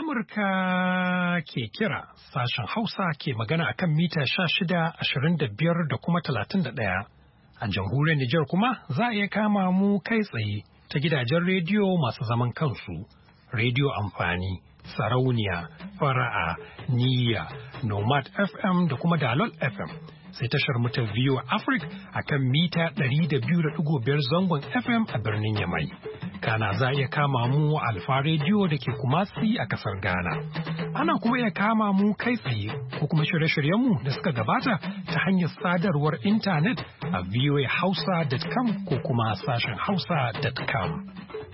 Amurka ke kira sashen Hausa ke magana akan mita 16, 25 da kuma 31. A jamhuriyar Nijar kuma za a iya kama mu kai tsaye ta gidajen rediyo masu zaman kansu, rediyo amfani, sarauniya, fara'a, niyya, nomad FM da kuma dalol FM. Sai tashar mu ta VOA Africa akan mita 200.5 zangon FM a birnin Yamai. Kana za iya kama mu Alfa Radio da ke Kumasi a kasar Ghana. Ana kuma iya kama mu kai tsaye ko kuma shirye-shiryenmu da suka gabata ta hanyar sadarwar intanet a voahausa.com ko kuma sashen hausa.com.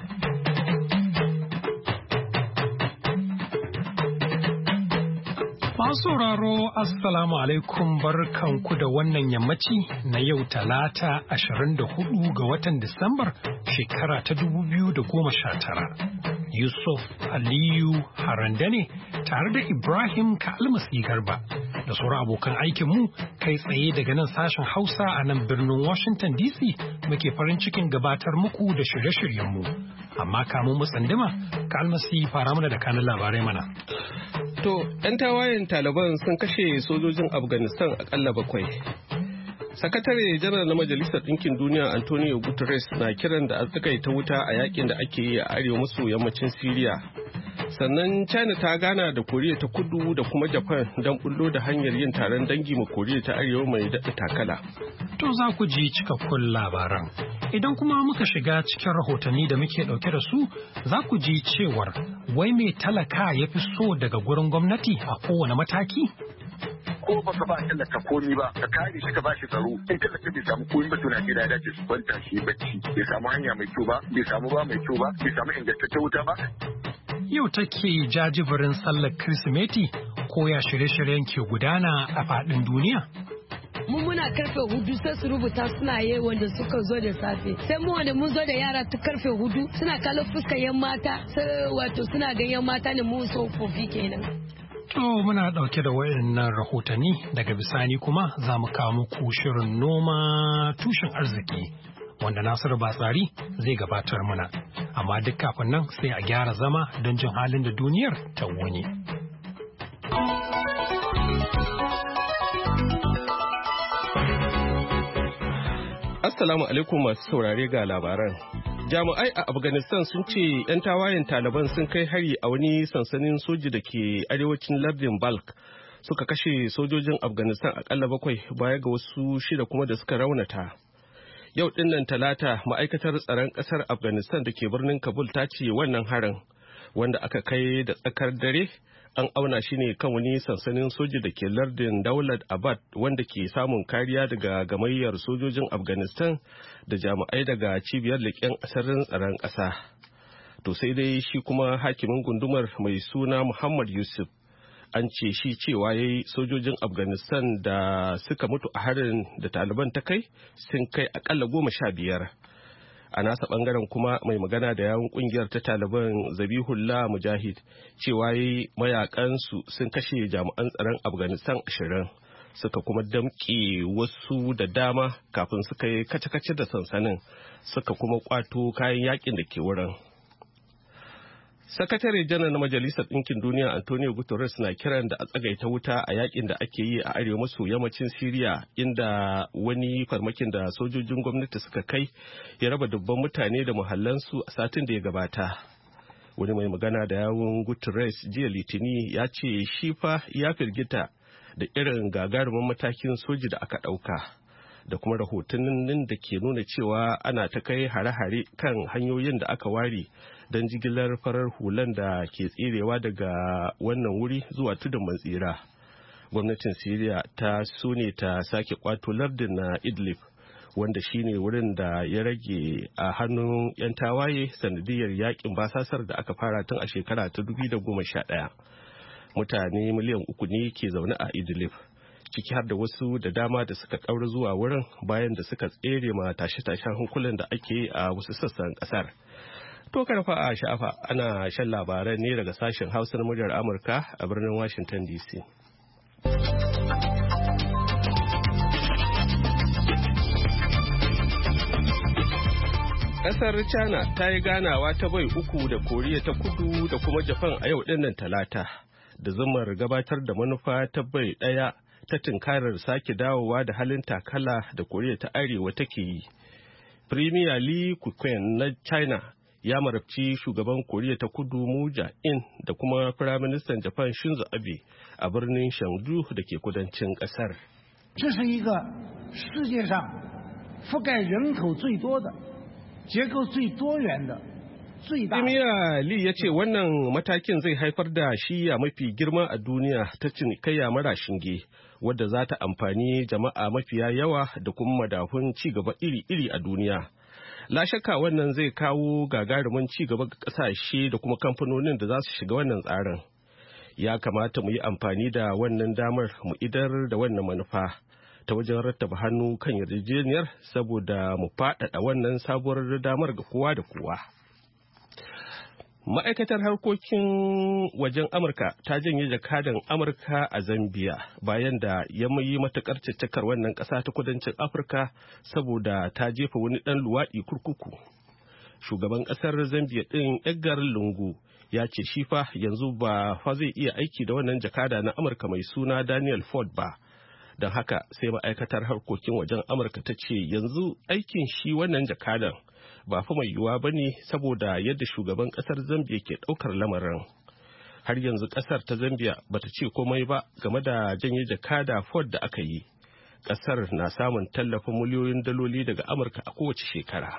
Masu sauraro, Assalamu alaikum, barkanku da wannan yammaci na yau Talata 24 ga watan Disambar shekara ta 2019. Yusuf Aliyu Haranda ne tare da Ibrahim Kalmasi Garba da sauran abokan aikinmu kai tsaye daga nan sashen Hausa a nan birnin Washington DC muke farin cikin gabatar muku da shirye-shiryenmu. Amma kamun mu tsandima, Kalmasi fara mana da kanin labarai mana. To, 'yan tawayen Taliban sun kashe sojojin Afghanistan akalla 7. Sakatare janar na Majalisar Ɗinkin Duniya Antonio Guterres na kiran da a tsagaita wuta a yakin da ake yi a arewa maso yammacin Siriya. Sannan China ta gana da Koriya ta Kudu da kuma Japan don bullo da hanyar yin taron dangi ma Koriya ta Arewa mai daɗa takala. To za ku ji cikakkun labaran. Idan kuma muka shiga cikin rahotanni da muke ɗauke da su, za ku ji cewar wai mai talaka ya fi so daga gurin gwamnati a kowane mataki? Ko baka ba talaka komi ba, ka kare shi ka bashi tsaro. In talaka bai samu komi ba, to Najeriya dace su kwanta shi bacci. Bai samu hanya mai kyau ba, bai samu ruwa mai kyau ba, bai samu ingantaccen wuta ba. Yau take jajibirin sallar Kirsimeti ko ya shirye-shiryen ke gudana a faɗin duniya? Mu muna karfe 4 sai su rubuta suna yi wanda suka zo da safe, sai mu wanda mun zo da yara ta karfe 4 suna kallon fuskar yan mata, sai wato suna ga yan mata ne mu tsofaffi kenan. To muna dauke da wayannan rahotanni, daga bisani kuma za mu kawo muku shirin noma tushen arziki wanda Nasiru Batsari zai gabatar mana, amma duk kafin nan sai a gyara zama don jin halin da duniyar ta wuni. Assalamu alaikum masu saurare ga labaran. Jami'ai a Afghanistan sun ce 'yan tawayen Taliban sun kai hari a wani sansanin soji da ke arewacin lardin Balk. Suka kashe sojojin Afghanistan akalla 7 baya ga wasu 6 kuma da suka raunata. Yau dinnan Talata, ma'aikatar tsaron ƙasar Afghanistan da ke birnin Kabul ta ce wannan harin wanda aka kai da tsakar dare an auna shi ne kan wani sansanin soji da ke lardin Daulat Abad wanda ke samun kariya daga gamayyar sojojin Afghanistan da jami'ai daga cibiyar leƙen asirin tsaron ƙasa. To sai dai shi kuma hakimin gundumar mai suna Muhammad Yusuf an ce shi cewa yayi sojojin Afghanistan da suka mutu a harin da Taliban ta kai sun kai akalla 15. A nasa bangaren kuma mai magana da yawun kungiyar ta Taliban Zabihullah Mujahid cewa yayi mayakansu sun kashe jami'an tsaron Afghanistan 20 suka kuma damƙe wasu da dama kafin suka yi kace-kace da sansanin suka kuma kwato kayan yakin da ke wurin. Sakatare janar na Majalisar Ɗinkin Duniya Antonio Guterres na kiran da a tsagaita wuta a yakin da ake yi a arewa maso yammacin Siriya, inda wani farmakin da sojojin gwamnati suka kai ya raba dubban mutane da muhallansu a satin da ya gabata. Wani mai magana da yawun Guterres jiya Litini ya ce shi fa ya firgita da irin gagarumin matakin soji da aka ɗauka, da kuma rahotannin da ke nuna cewa ana ta kai hare-hare kan hanyoyin da aka ware don jigilar farar hulan da ke tserewa daga wannan wuri zuwa tudun matsira. Gwamnatin Siriya ta so ne ta sake kwato lardin na Idlib, wanda shine wurin da ya rage a hannun 'yan tawaye sanadiyar yakin basasar da aka fara tun a shekara ta 2011. Mutane miliyan 3 ne ke zaune a Idlib, ciki har da wasu da dama da suka ƙaura zuwa wurin bayan da suka tsere ma tashe-tashen hankulan da ake yi a wasu sassan ƙasar. To karfa a sha'afa ana shan labaran ne daga sashen Hausa na muryar Amurka a birnin Washington DC. Ƙasar China ta yi ganawa ta bai uku da Koriya ta Kudu da kuma Japan a yau dinnan Talata, da zumar gabatar da manufa ta bai ɗaya ta tunkarar sake dawowa da halin takala da Koriya ta Arewa take yi. Premier Lee Kukuen na China ya marabci shugaban Koriya ta Kudu Moon Jae-in da kuma Firaministan Japan Shinzo Abe a birnin Chengdu da ke kudancin ƙasar. 这是一个世界上覆盖人口最多的、结构最多元的、最大。 Premier Lee ya ce wannan matakin zai haifar da shiya mafi girma a duniya ta cinikayya mara shinge, wadda za ta amfani jama'a mafiya yawa da kuma madafun ci gaba iri-iri a duniya. La shakka wannan zai kawo gagarumin ci gaba ga kasashe da kuma kamfanonin da za su shiga wannan tsarin. Ya kamata mu yi amfani da wannan damar mu idar da wannan manufa ta wajen rattaba hannu kan yarjejeniyar saboda mu faɗaɗa wannan sabuwar damar ga kowa da kowa. Ma'aikatar harkokin wajen Amurka ta janye jakadan Amurka a Zambia bayan da ya yi matakar caccakar wannan ƙasa ta kudancin Afirka saboda ta jefa wani ɗan luwaɗi kurkuku. Shugaban ƙasar Zambia ɗin Edgar Lungu ya ce shi fa yanzu ba fa zai iya aiki da wannan jakada na Amurka mai suna Daniel Ford ba. Don haka sai ma'aikatar harkokin wajen Amurka ta ce yanzu aikin shi wannan jakadan ba fa mai yiwuwa ba ne saboda yadda shugaban kasar Zambia ke daukar lamarin. Har yanzu kasar ta Zambia bata ce komai ba game da janye jakada Ford da aka yi. Kasar na samun tallafin miliyoyin daloli daga Amurka a kowace shekara.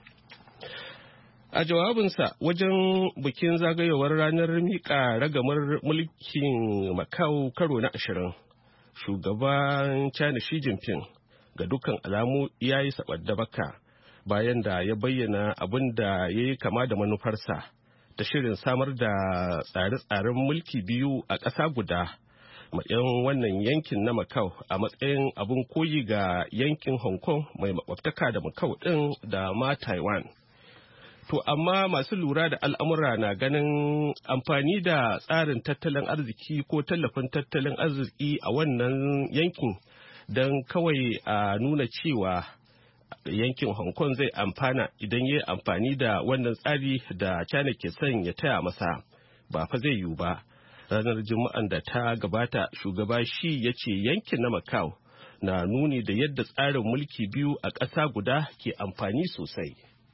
A jawabinsa wajen bikin zagayowar ranar miƙa ragamar mulkin Macau karo na 20, shugaban China Xi Jinping ga dukkan alamu ya yi saɓar baka bayan da ya bayyana abin da ya yi kama da manufarsa ta shirin samar da tsare-tsaren mulki biyu a ƙasa guda ma 'yan wannan yankin na Macau a matsayin abin koyi ga yankin Hong Kong mai makwabtaka da Macau ɗin da ma Taiwan. To amma masu lura da al'amura na ganin amfani da tsarin tattalin arziki ko tallafin tattalin arziki a wannan yankin don kawai a nuna cewa yankin Hong Kong zai amfana idan ya yi amfani da wannan tsari da China ke son ya taya masa ba fa zai yiwu ba. Ranar Juma'an da ta gabata shugaba Xi ya ce yankin na Macau na nuni da yadda tsarin mulki biyu a ƙasa guda ke amfani sosai.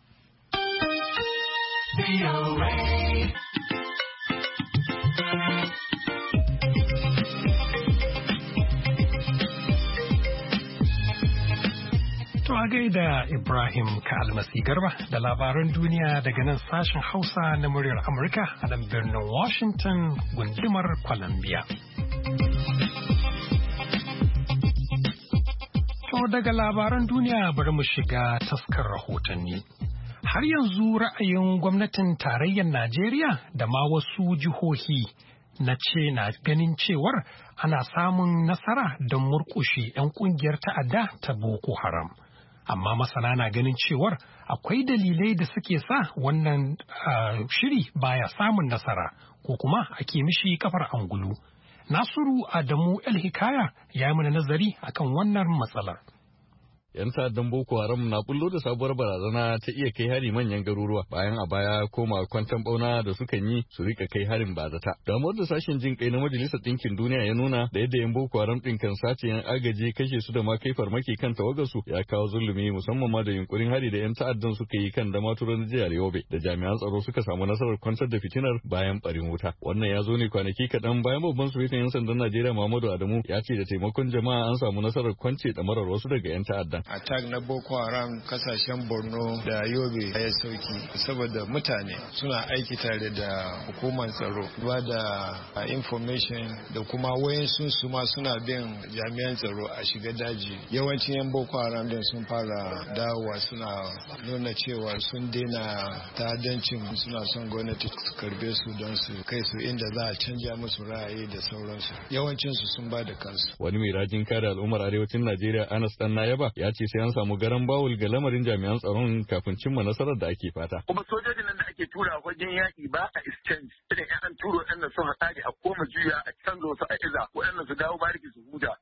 To a gaida Ibrahim Kalmasi Garba da labaran duniya daga nan sashen Hausa na muryar Amurka a nan birnin Washington gundumar Columbia. To daga labaran duniya bari mu shiga taskar rahotanni. Har yanzu ra'ayin gwamnatin tarayyar Najeriya da ma wasu jihohi na ganin cewar ana samun nasara don murƙushe 'yan ƙungiyar ta'adda ta Boko Haram. Amma masana na ganin cewar akwai dalilai da suke sa wannan shiri baya samun nasara ko kuma ake mishi kafar angulu. Nasiru Adamu El Hikaya ya yi mana nazari akan wannan matsalar. 'Yan ta'addan Boko Haram na bullo da sabuwar barazana ta iya kai hari manyan garuruwa bayan a baya koma kwantan bauna da sukan yi su rika kai harin bazata. Damuwar da sashen jin kai na Majalisar Ɗinkin Duniya ya nuna da yadda 'yan Boko Haram ɗin kan sace 'yan agaji kashe su da ma kai farmaki kan tawagarsu ya kawo zulumi musamman ma da yunkurin hari da 'yan ta'addan suka yi kan Damaturu jihar Yobe da jami'an tsaro suka samu nasarar kwantar da fitinar bayan barin wuta. Wannan ya zo ne kwanaki kaɗan bayan babban sufetin 'yan sandan Najeriya Muhammadu Adamu ya ce da taimakon jama'a an samu nasarar kwance ɗamarar wasu daga 'yan ta'addan. Attack na Boko Haram kasashen Borno da Yobe ya sauki saboda mutane suna aiki tare da hukumar tsaro ba da information da kuma wayansu su ma suna bin jami'an tsaro a shiga daji. Yawancin 'yan Boko Haram din sun fara dawowa suna nuna cewa sun daina ta'addancin suna son gwamnati su karbe su don su kai su inda za a canja musu ra'ayi da sauransu. Yawancinsu sun ba da kansu. Wani mai rajin kare al'ummar arewacin Najeriya Anas Dan Nayaba ya ce sai an samu garan bawul ga lamarin jami'an tsaron kafin cimma nasarar da ake fata. Kuma sojojin nan da ake tura wajen yaƙi ba a exchange. Idan an turo ɗan da sun hatsari a koma juya a canza su a iza waɗanda su dawo bariki su huta. Har ka ce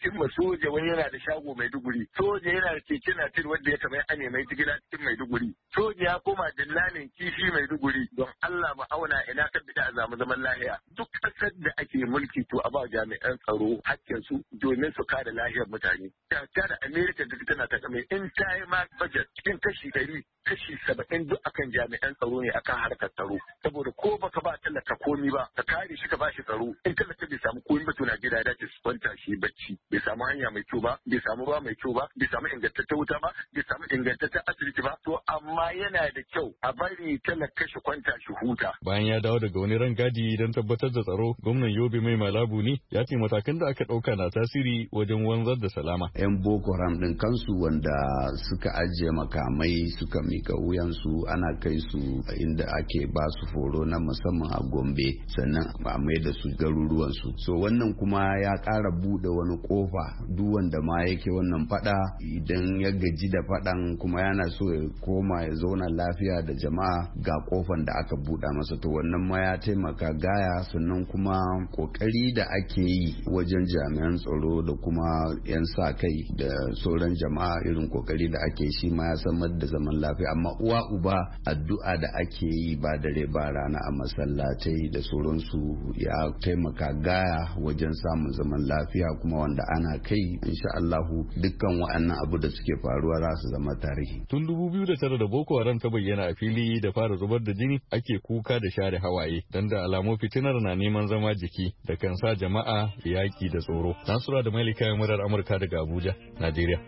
cimma soja wani yana da shago Maiduguri, soja yana da keke napep wanda ya kamar ane mai jigila cikin Maiduguri, soja ya koma dillalin kifi Maiduguri. Don Allah mu auna ina kan bida a zamu zaman lahiya. Duk ƙasar da ake mulki to a ba jami'an tsaro hakkin su domin su kare lahiyar mutane. Ta da America da tana ta kame in ta yi ma budget cikin kashi 100 kashi 70 duk akan jami'an tsaro ne akan harkar tsaro. Saboda ko baka ba talaka komi ba ka kare shi ka bashi tsaro in talaka bai samu komi ba to Najeriya da su kwanta shi bacci bai samu hanya mai kyau ba bai samu ruwa mai kyau ba bai samu ingantaccen wuta ba bai samu ingantaccen asibiti ba to amma yana da kyau a bari talaka shi kwanta shi huta. Bayan ya dawo daga wani rangadi don tabbatar da tsaro, gwamnan Yobe Mai Malabu ne ya ce matakan da aka ɗauka na tasiri wajen wanzar da salama. 'Yan Boko Haram ɗin kansu wanda suka ajiye makamai suka mika wuyansu ana kai su inda ake ba su horo na musamman a Gombe sannan a mai da su garuruwansu. So wannan kuma ya ƙara buɗe wani ƙofa duk wanda ma yake wannan faɗa idan ya gaji da faɗan kuma yana so ya koma ya zauna lafiya da jama'a ga ƙofan da aka buɗa masa to wannan ma ya taimaka gaya sannan kuma ƙoƙari da ake yi wajen jami'an tsaro da kuma 'yan sa kai da sauran jama'a irin ƙoƙari da ake shi ma ya samar da zaman lafiya amma uwa uba addu'a da ake yi ba dare ba rana a masallatai da sauransu ya taimaka gaya wajen samun zaman lafiya kuma wanda ana kai insha Allahu dukkan wa'annan abu da suke faruwa za su zama tarihi. Tun 2009 da Boko Haram ta bayyana a fili da fara zubar da jini ake kuka da share hawaye dan da alamu fitinar na neman zama jiki da kan sa jama'a yaki da tsoro. Nasura da Malika murar Amurka daga Abuja, Najeriya.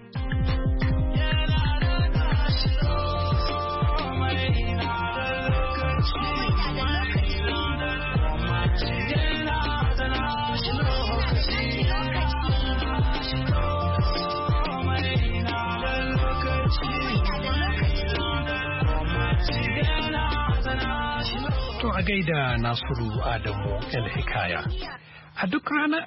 To a gaida Nasiru Adamu El Hikaya. A duk ranar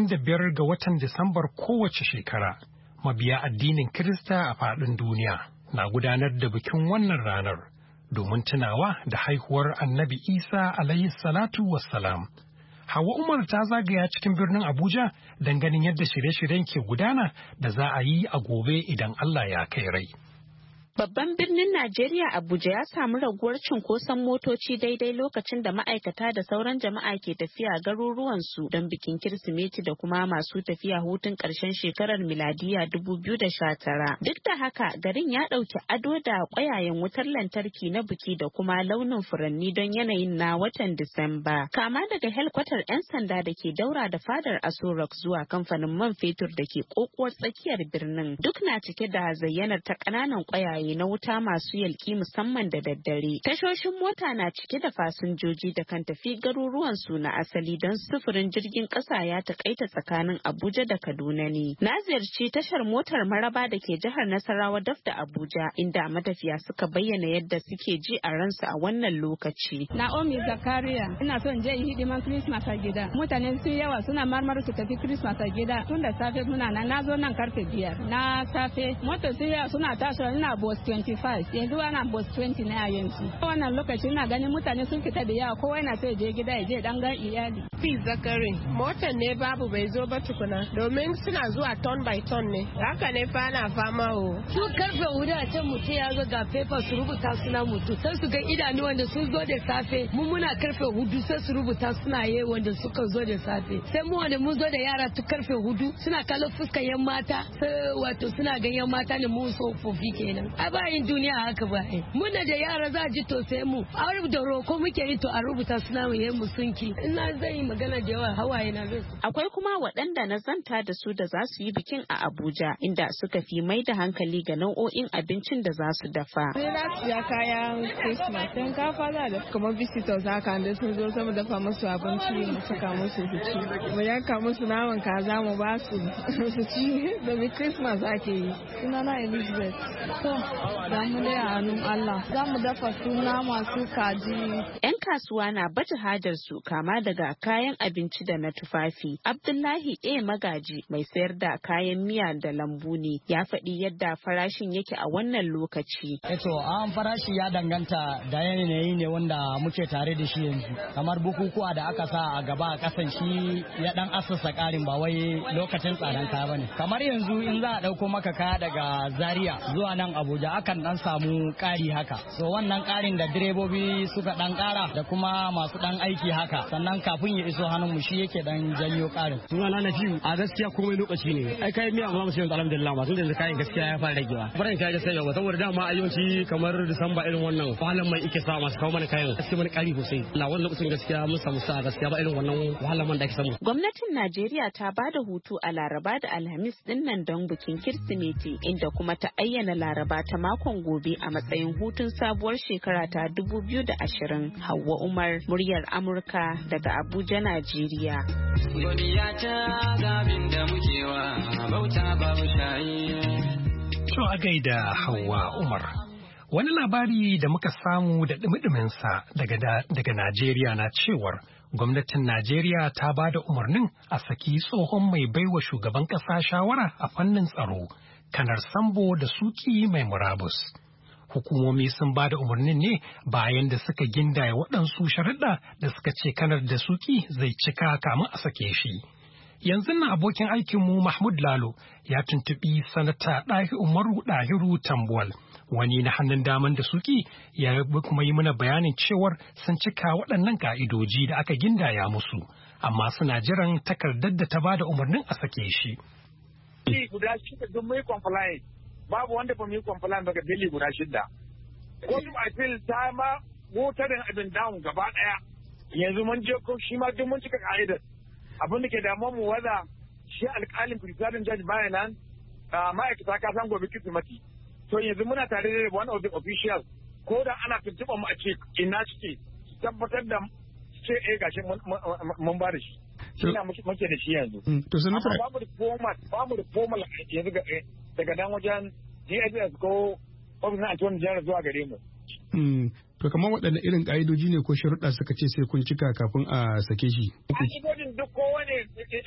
25 ga watan Disambar kowace shekara, mabiya addinin Kirista a faɗin duniya na gudanar da bikin wannan ranar domin tunawa da haihuwar Annabi Isa alayhi salatu wassalam. Hawa Umar ta zagaya cikin birnin Abuja don ganin yadda shirye-shiryen ke gudana da za a yi a gobe idan Allah ya kai rai. Babban birnin Najeriya Abuja ya samu raguwar cunkoson motoci daidai lokacin da ma'aikata da sauran jama'a ke tafiya garuruwansu don bikin Kirsimeti da kuma masu tafiya hutun ƙarshen shekarar miladiya 2019. Duk da haka garin ya ɗauki ado da ƙwayayen wutar lantarki na biki da kuma launin furanni don yanayin na watan Disamba. Kama daga helkwatar 'yan sanda da ke daura da fadar Aso Rock zuwa kamfanin man fetur da ke ƙoƙuwar tsakiyar birnin duk na cike da zayyanar ta ƙananan ƙwayaye na wuta masu yalki musamman da daddare. Tashoshin mota na cike da fasinjoji da kan tafi garuruwan su na asali don sufurin jirgin ƙasa ya takaita tsakanin Abuja da Kaduna ne. Na ziyarci tashar motar Maraba da ke jihar Nasarawa daf da Abuja inda matafiya suka bayyana yadda suke ji a ransu a wannan lokaci. Naomi Zakaria, ina son je yi hidiman Christmas a gida. Mutane sun yawa suna marmar su tafi Christmas a gida. Tun da safe muna nan, na zo nan karfe 5 na safe. Motar sun yawa suna tasowa ina bus 25 yanzu ana bus 20 na yanzu. Wannan lokaci ina ganin mutane sun fita da yawa kowa yana so ya je gida ya je dan ga iyali. Fi Zakari, motar ne babu bai zo ba tukuna domin suna zuwa ton by ton ne. Haka ne fa na fama o. Su karfe hudu a can mutum ya zo ga paper su rubuta suna mutu sai su ga idanu wanda sun zo da safe mu muna karfe hudu sai su rubuta suna ye wanda suka zo da safe. Sai mu wanda mun zo da yara tu karfe hudu suna kallon fuskar yan mata sai wato suna ga yan mata ne mu tsofaffi kenan. A bayin duniya haka ba muna da yara za ji to sai mu a rubuta roko muke yi to a rubuta suna mu yayin musunki ina zai yi magana da yawa hawaye na zai. Akwai kuma waɗanda na zanta da su da za su yi bikin a Abuja inda suka fi mai da hankali ga nau'o'in abincin da za su dafa. Sai na siya kayan Christmas shinkafa za da kamar visitors haka da sun zo sama dafa musu abinci mu saka musu su ci mu yanka musu naman kaza mu ba su su ci domin Christmas ake yi. Sunana Elizabeth. To Za mu dai a hannun Allah. Za mu dafa suna masu kaji. 'Yan kasuwa na baje hajar su kama daga kayan abinci da na tufafi. Abdullahi Magaji mai sayar da kayan miya da lambu ne ya faɗi yadda farashin yake a wannan lokaci. An farashi ya danganta da yanayi ne wanda muke tare da shi yanzu. Kamar bukukuwa da aka sa a gaba a kasan shi ya dan asasa karin ba wai lokacin tsadan kaya bane. Kamar yanzu in za a dauko maka kaya daga Zaria zuwa nan Abuja akan dan samu kari haka. So wannan karin da direbobi suka dan kara da kuma masu dan aiki haka. Sannan kafin ya iso hannun mu shi yake dan janyo karin. Sunana na fiyu a gaskiya komai lokaci ne. Ai kai miya amma musu alhamdulillah ma tun da kayan gaskiya ya fara ragewa. Barin kai gaskiya yawa saboda dama ayyanci kamar Disamba irin wannan wahalan mai ike sa masu kawo mana kayan gaskiya mana kari sosai. Allah wannan lokacin gaskiya mun samu sa gaskiya ba irin wannan wahalan man da ake samu. Gwamnatin Najeriya ta bada hutu a Laraba da Alhamis din nan don bikin Kirsimeti inda kuma ta ayyana Laraba ta makon gobe a matsayin hutun sabuwar shekara ta 2020. Hauwa Umar, muryar Amurka daga Abuja, Najeriya. Godiya ta gabin da muke wa bauta babu shayi. To a gaida Hauwa Umar. Wani labari da muka samu da ɗumi-ɗuminsa daga Najeriya na cewar gwamnatin Najeriya ta ba da umarnin a saki tsohon mai baiwa shugaban ƙasa shawara a fannin tsaro, Kanar Sambo da Suki mai murabus. Hukumomi sun ba da umarnin ne bayan da suka gindaya waɗansu sharuɗa da suka ce Kanar da Suki zai cika kamun a sake shi. Yanzu nan abokin aikinmu Mahmud Lalo ya tuntuɓi sanata Umaru Ɗahiru Tambuwal, wani na hannun daman da Suki, ya kuma yi mana bayanin cewar sun cika waɗannan ka'idoji da aka gindaya musu, amma suna jiran takardar da ta ba da umarnin a sake shi. Guda shida don mai compliant, babu wanda ba mu yi compliant daga bili guda shida. Kotun appeal ta ma motarin abin down gaba ɗaya. Yanzu mun je ko shi ma duk mun cika ka'idar. Abin da ke damuwa mu waza shi alƙalin presiding judge bayan nan ma'aikata ka san gobe Kirsimeti. To yanzu muna tare da one of the officials ko da ana tuntuɓa mu a ce ina cike su tabbatar da ce gashi mun ba da shi. Ina muke da shi yanzu. To sanata bamu da formal yanzu daga dan wajen DSS ko ofishin Attorney General zuwa gare mu. To kamar waɗanne irin ƙa'idoji ne ko sharuɗa suka ce sai kun cika kafin a sake shi? Ƙa'idojin duk kowane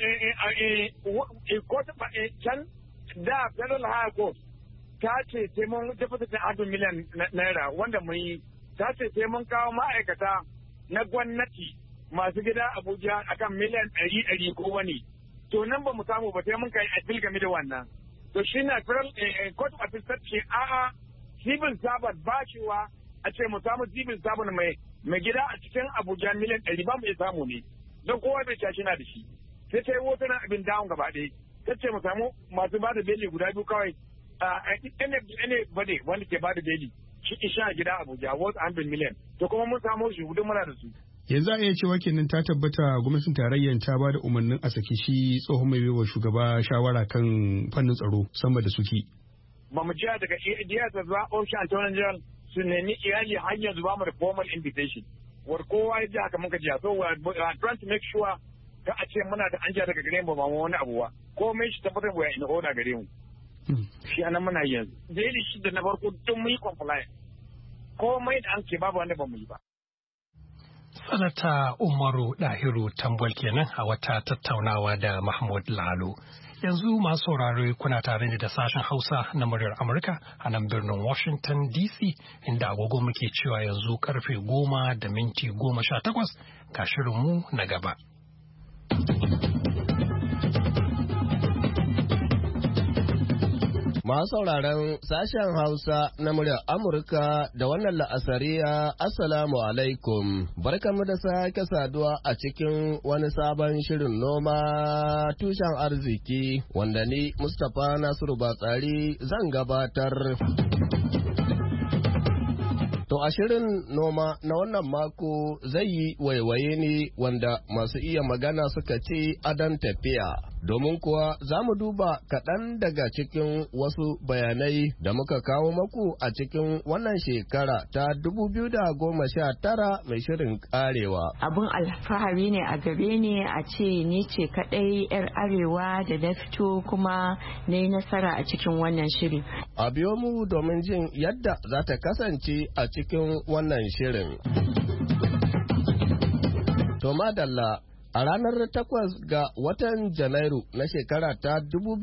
can da Federal High Court ta ce sai mun depositin adun miliyan naira wanda mun yi, ta ce sai mun kawo ma'aikata na gwamnati masu gida Abuja akan miliyan 100 ko wani. To nan ba mu samu ba sai mun kai appeal game da wannan. To shi na Federal Court of Appeal ta ce a'a civil servant ba cewa a ce mu samu civil servant mai gida a cikin Abuja miliyan 100 ba mu iya samu ne. Don kowa bai cashi na da shi. Sai ta yi wotunan abin dawon gaba ɗaya. Ta ce mu samu masu ba da beli guda biyu kawai. Ene bade wanda ke ba da beli. Shi isha gida Abuja wasu 100 miliyan. To kuma mun samu shi hudu muna da su. Yanzu a iya cewa kenan ta tabbata gwamnatin tarayyar ta ba da umarnin a saki shi tsohon mai baiwa shugaba shawara kan fannin tsaro sama da Suki. Ba mu jiya daga DSS ba ofishin Attorney General su nemi iyali har yanzu ba mu da formal invitation. War kowa ya ji haka muka jiya. So we are trying to make sure ka a ce muna da anja daga gare mu ba mu wani abu ba. Komai shi tabbatar mu ya ina oda gare mu. Shi anan muna yanzu. Daily shi da na farko duk mu yi compliant. Komai da an ke babu wanda ba mu yi ba. Sanata Umaru Dahiru Tambol kenan a wata tattaunawa da Mahmud Lalo. Yanzu masu sauraro kuna tare da sashen Hausa na muryar Amurka a nan birnin Washington DC inda agogo muke cewa yanzu karfe 10:18 ga shirinmu na gaba. Masu sauraron sashen Hausa na muryar Amurka da wannan la'asariya, Assalamu alaikum. Barkanmu da sake saduwa a cikin wani sabon shirin noma tushen arziki wanda ni Mustapha Nasiru Batsari zan gabatar. To a shirin noma na wannan mako zai yi waiwaye ne wanda masu iya magana suka ce adon tafiya. Domin kuwa za mu duba kaɗan daga cikin wasu bayanai da muka kawo maku a cikin wannan shekara ta 2019 mai shirin karewa. Abin alfahari ne a gare ni a ce ni ce kaɗai 'yar arewa da na fito kuma na yi nasara a cikin wannan shiri. A biyo mu domin jin yadda za ta kasance a cikin wannan shirin. To madalla, a ranar 8 ga watan Janairu na shekara ta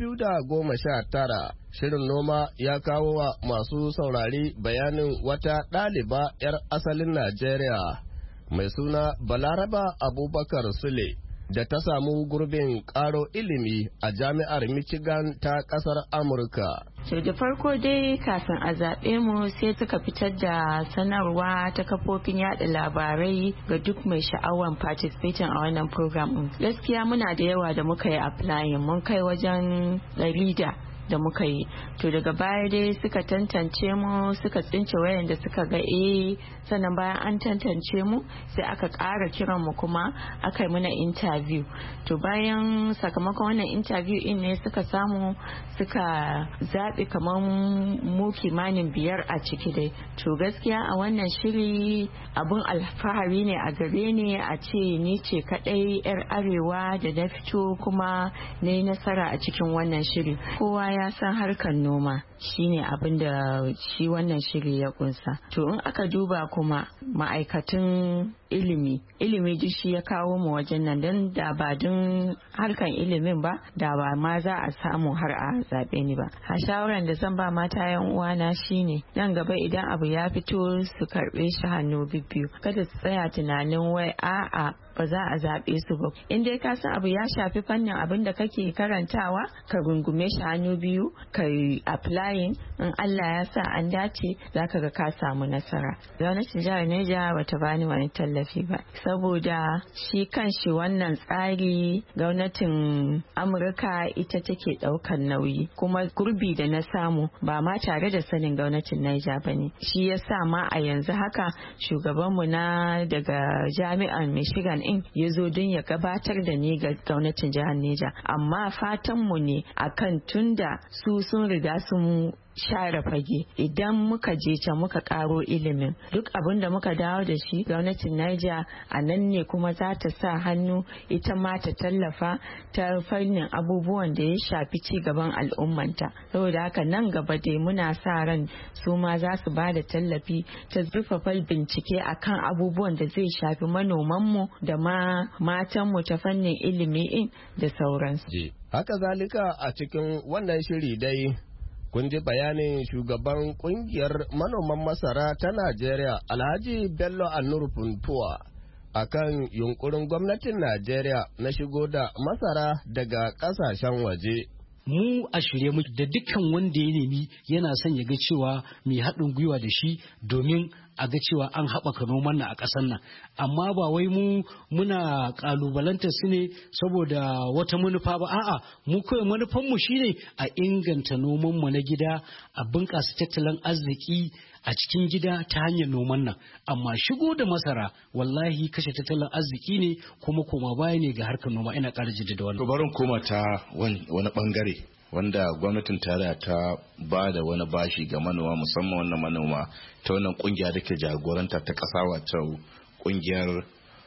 2019, shirin noma ya kawo wa masu saurari bayanin wata ɗaliba 'yar asalin Najeriya mai suna Balaraba Abubakar Sule da ta samu gurbin ƙaro ilimi a jami'ar Michigan ta ƙasar Amurka. To da farko dai kafin a zaɓe mu sai suka fitar da sanarwa ta kafofin yada labarai ga duk mai sha'awan participating a wannan program. Gaskiya muna da yawa da muka yi applying, mun kai wajen 100 da muka yi. To daga baya dai suka tantance mu, suka tsince wayanda suka ga sannan bayan an tantance mu sai aka ƙara kiran mu kuma aka yi mana interview. To bayan sakamakon wannan interview in ne suka samu suka zaɓi kamar mu kimanin 5 a ciki dai. To gaskiya a wannan shiri abun alfahari ne a gare ni a ce ni ce kaɗai 'yar arewa da na fito kuma na yi nasara a cikin wannan shiri. Kowa ya san harkar noma shine abin da shi wannan shiri ya kunsa. To in aka duba kuma ma'aikatan ilimi duk shi ya kawo mu wajen nan, don da ba don harkan ilimin ba da ba ma za a samu har a zaɓe ni ba. A shawaran da zan ba mata yan uwana shine nan gaba idan abu ya fito su karɓe shi hannu bibbiyu, kada su tsaya tunanin wai a'a ba za a zaɓe su ba. In dai ka san abu ya shafi fannin abin da kake karantawa, ka rungume shi hannu biyu, ka yi applying, in Allah ya sa an dace za ka ga ka samu nasara. Gwamnatin jihar Neja bata bani wani tallafi ba, saboda shi kanshi wannan tsari gwamnatin Amurka ita take ɗaukar nauyi, kuma gurbi da na samu ba ma tare da sanin gwamnatin Neja ba ne. Shi ya sa ma a yanzu haka shugabanmu na daga jami'ar Michigan in ya zo don ya gabatar da ni ga gwamnatin jihar Neja, amma fatanmu ne akan tunda su sun riga sun share fage, idan muka je can muka karo ilimin duk abin da muka dawo da shi gwamnatin Niger a nan ne kuma za ta sa hannu ita ma ta tallafa ta fannin abubuwan da ya shafi ci gaban al'ummanta. Saboda haka nan gaba dai muna sa ran su ma za su ba da tallafi ta zurfafa bincike akan abubuwan da zai shafi manomanmu da ma matanmu ta fannin ilimi da sauransu. Haka zalika a cikin wannan shiri dai kun ji bayanin shugaban kungiyar manoman masara ta Najeriya Alhaji Bello Annur Funtuwa akan yunkurin gwamnatin Najeriya na shigo da masara daga kasashen waje. Mu a shirye mu da dukkan wanda ya nemi yana son ya ga cewa mai haɗin gwiwa da shi domin a ga cewa an haɓaka noman nan a ƙasar nan, amma ba wai mu muna ƙalubalanta su ne saboda wata manufa ba, a'a mu kawai manufanmu shine a inganta nomanmu na gida, a bunƙasa tattalin arziki a cikin gida ta hanyar noman nan. Amma shigo da masara wallahi kashe tattalin arziki ne kuma koma baya ne ga harkar noma. Ina ƙara jaddada wannan. To barin koma ta wani bangare wanda gwamnatin tarayya ta ba da wani bashi ga manoma, musamman wannan manoma ta wannan kungiya da ke jagoranta ta ƙasa, wato kungiyar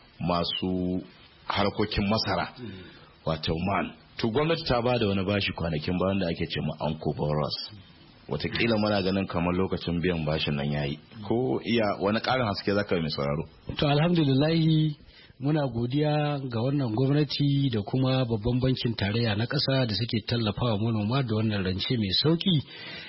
masu harkokin masara wato MAN. To gwamnati ta ba da wani bashi kwanakin bayan da ake ce ma Anko Boros. Watakila muna ganin kamar lokacin biyan bashin nan yayi, ko iya wani ƙarin haske zaka yi mai sauraro? To alhamdulillahi muna godiya ga wannan gwamnati da kuma babban bankin tarayya na ƙasa da suke tallafawa manoma da wannan rance mai sauki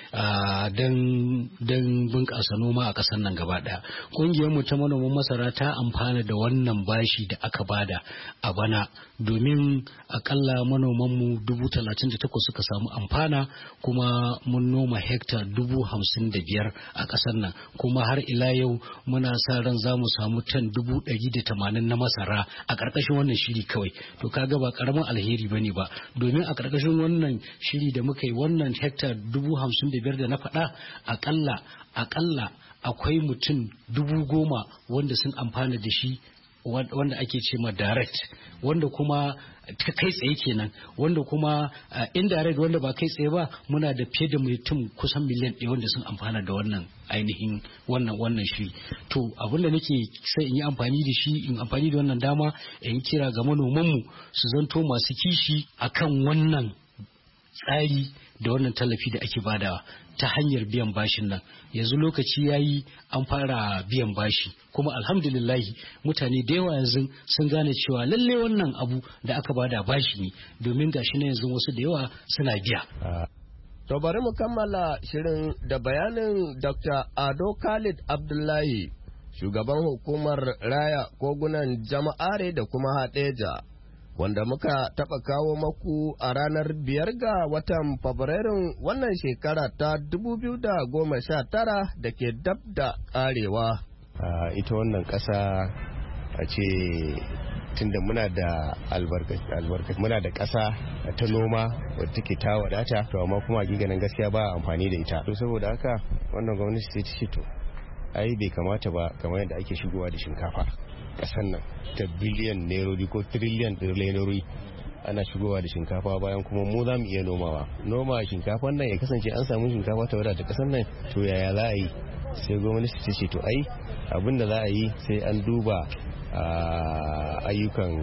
don bunƙasa noma a ƙasar nan gaba ɗaya. Ƙungiyar mu ta manoman masara ta amfana da wannan bashi da aka bada a bana, domin akalla manoman mu 38,000 suka samu amfana, kuma mun noma hekta 55,000 a ƙasar nan, kuma har ila yau muna sa ran za mu samu tan 180 na masara a ƙarƙashin wannan shiri kawai. To kaga ba ƙaramin alheri bane ba, domin a ƙarƙashin wannan shiri da muka yi wannan hekta 55,000 da na faɗa, akalla akwai mutum 10,000 wanda sun amfana da shi, wanda ake ce ma direct, wanda kuma kai tsaye kenan, wanda kuma indirect wanda ba kai tsaye ba muna da fiye da mutum kusan miliyan 1 wanda sun amfana da wannan ainihin wannan shi. To abinda nake sai in yi amfani da shi, in amfani da wannan dama in kira ga manomanmu su zanto masu kishi akan wannan tsari da wannan tallafi da ake badawa ta hanyar biyan bashin nan. Yanzu lokaci yayi an fara biyan bashi kuma alhamdulillahi mutane da yawa yanzu sun gane cewa lalle wannan abu da aka bada bashi ne, domin gashi na yanzu wasu da yawa suna biya. To bari mu kammala shirin da bayanin Dr. Ado Khalid Abdullahi, shugaban hukumar raya kogunan jama'are da kuma Hadeja, wanda muka taɓa kawo maku a ranar 5 ga watan Fabrairun wannan shekara ta 2019 da ke dab da ƙarewa. Ita wannan ƙasa a ce tunda muna da albarkaci muna da ƙasa ta noma wadda take ta wadata, to amma kuma giganin gaskiya ba amfani da ita. To saboda haka wannan gwamnati sai ta ce to ai bai kamata ba kamar yadda ake shigowa da shinkafa kasan nan ta biliyan nerori ko triliyan nerori ana shigowa da shinkafa bayan kuma mu za mu iya noma shinkafan nan ya kasance an samu shinkafa ta wadata kasan nan, to yaya za a yi? Sai gwamnati ta ce to ai abin da za a yi sai an duba ayyukan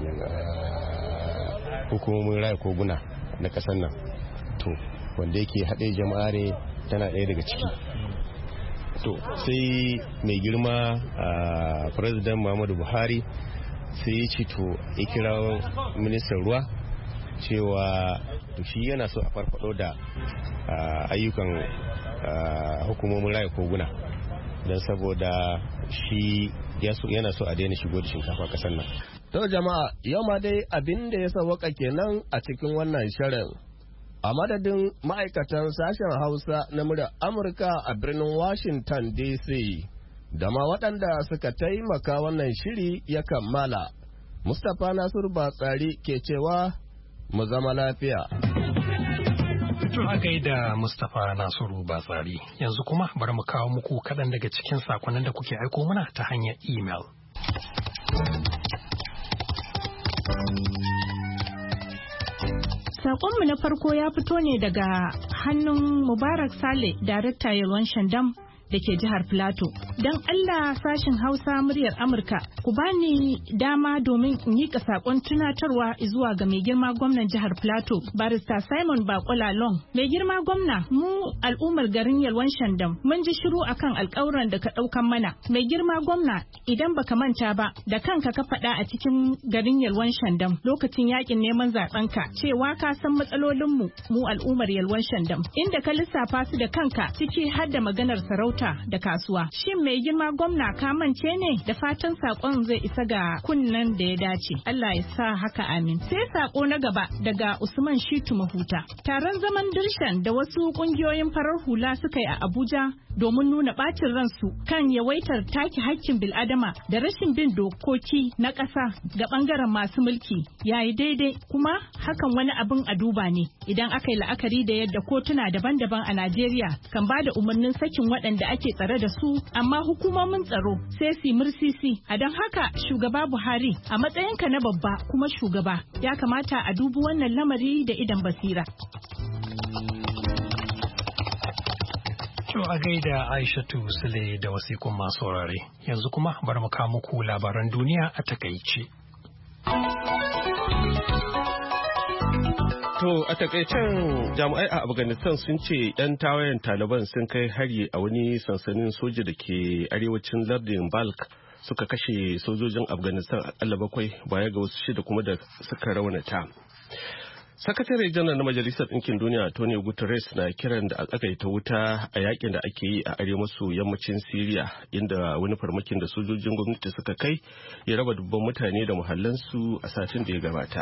hukumomin raya koguna na kasan nan, to wanda yake haɗe jama'are tana ɗaya daga ciki. To sai mai girma president Muhammadu Buhari sai ya ce to ya kira ministan ruwa cewa to shi yana so a farfado da ayyukan hukumomin raya koguna, don saboda shi yana so a daina shigo da shinkafa kasar nan. To jama'a, yau ma dai abin da ya sauwaka kenan a cikin wannan shirin. A madadin ma'aikatan sashen Hausa na muryar Amurka a birnin Washington DC da ma waɗanda suka taimaka wannan shiri ya kammala, Mustapha Nasiru Batsari ke cewa mu zama lafiya. To a gaida Mustapha Nasiru Batsari, yanzu kuma bari mu kawo muku kaɗan daga cikin sakonnin da kuke aiko mana ta hanyar email. Sakonmu na farko ya fito ne daga hannun Mubarak Sale, Darakta Yalwan Shandam da ke jihar Filato. Don Allah sashin Hausa muryar Amurka, ku bani dama domin in yi sakon tunatarwa zuwa ga mai girma gwamnan jihar Filato, Barista Simon Bakola Long. Mai girma gwamna, mu al'ummar garin Yalwan Shandam mun ji shiru akan alƙawuran da ka ɗaukan mana. Mai girma gwamna, idan baka manta ba, da kanka ka faɗa a cikin garin Yalwan Shandam lokacin yakin neman zaben ka cewa ka san matsalolinmu mu al'ummar Yalwan Shandam, inda ka lissafa su da kanka ciki har da maganar sarauta da kasuwa. Shin mai girma gwamna ka mance ne? Da fatan sakon zai isa ga kunnen da ya dace. Allah ya sa haka amin. Sai sako na gaba daga Usman Shitu Mahuta. Taron zaman dirshan da wasu kungiyoyin farar hula suka yi a Abuja domin nuna bacin ransu kan yawaitar take hakkin bil'adama da rashin bin dokoki na ƙasa ga bangaren masu mulki yayi daidai, kuma hakan wani abin a duba ne idan aka yi la'akari da yadda kotuna daban-daban a Najeriya kan ba da umarnin sakin waɗanda ake tsare da su, amma hukumomin tsaro sai su mursisi. A don haka shugaba Buhari a matsayinka na babba kuma shugaba ya kamata a dubi wannan lamari da idan basira. To a gaida Aishatu Sule da wasikun masu saurare. Yanzu kuma bari mu kawo muku labaran duniya a takaice. To a takaicen jami'ai a Afghanistan sun ce 'yan tawayen Taliban sun kai hari a wani sansanin soja da ke arewacin lardin Balk, suka kashe sojojin Afghanistan akalla 7 baya ga wasu 6 kuma da suka raunata. Sakatare janar na Majalisar Ɗinkin Duniya Antonio Guterres na kiran da a tsagaita wuta a yakin da ake yi a arewa maso yammacin Siriya, inda wani farmakin da sojojin gwamnati suka kai ya raba dubban mutane da muhallansu a satin da ya gabata.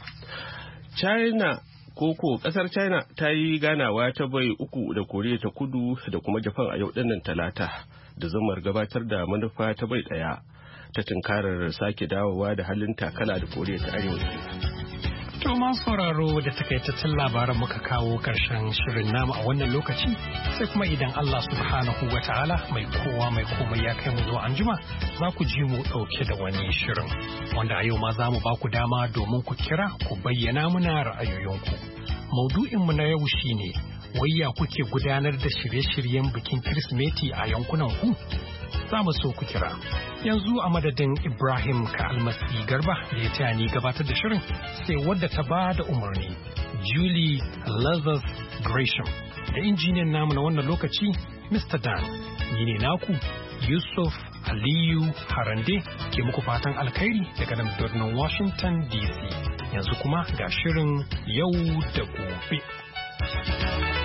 Kasar China ta yi ganawa ta bai 3 da Koriya ta Kudu da kuma Japan a yau dinnan Talata da zamar gabatar da manufa ta bai daya ta tunkarar sake dawowa da halin takala da Koriya ta Arewa. To masu sauraro da takaitaccen labaran muka kawo karshen shirin namu a wannan lokaci, sai kuma idan Allah subhanahu wa ta'ala mai kowa mai komai ya kai mu zuwa anjima za ku ji mu ɗauke da wani shirin wanda a yau ma za mu ba ku dama domin ku kira ku bayyana muna ra'ayoyinku. Maudu'inmu na yau shine wayya kuke gudanar da shirye-shiryen bikin Kirsimeti a yankunan ku? za mu so ku kira. Yanzu a madadin Ibrahim Ka'almasi Garba da ya taya ni gabatar da shirin sai wadda ta ba da umarni Julie Lazarus Gresham da injiniyan namu na wannan lokaci Mr. Dan. Ni ne naku Yusuf Aliyu Harande ke muku fatan alkhairi daga nan birnin Washington DC. Yanzu kuma ga shirin yau da gobe.